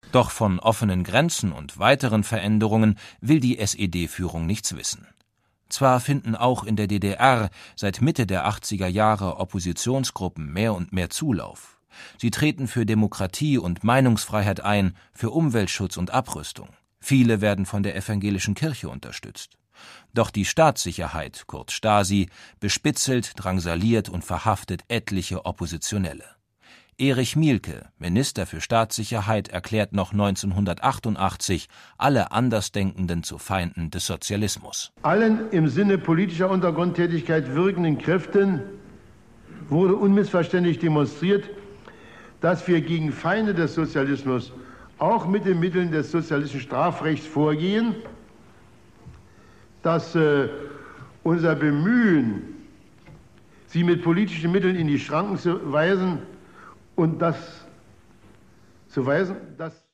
Doch von offenen Grenzen und weiteren Veränderungen will die SED-Führung nichts wissen. Zwar finden auch in der DDR seit Mitte der 80er Jahre Oppositionsgruppen mehr und mehr Zulauf. Sie treten für Demokratie und Meinungsfreiheit ein, für Umweltschutz und Abrüstung. Viele werden von der evangelischen Kirche unterstützt. Doch die Staatssicherheit, kurz Stasi, bespitzelt, drangsaliert und verhaftet etliche Oppositionelle. Erich Mielke, Minister für Staatssicherheit, erklärt noch 1988 alle Andersdenkenden zu Feinden des Sozialismus. Allen im Sinne politischer Untergrundtätigkeit wirkenden Kräften wurde unmissverständlich demonstriert, dass wir gegen Feinde des Sozialismus auch mit den Mitteln des sozialistischen Strafrechts vorgehen, dass unser Bemühen, sie mit politischen Mitteln in die Schranken zu weisen und das zu weisen, dass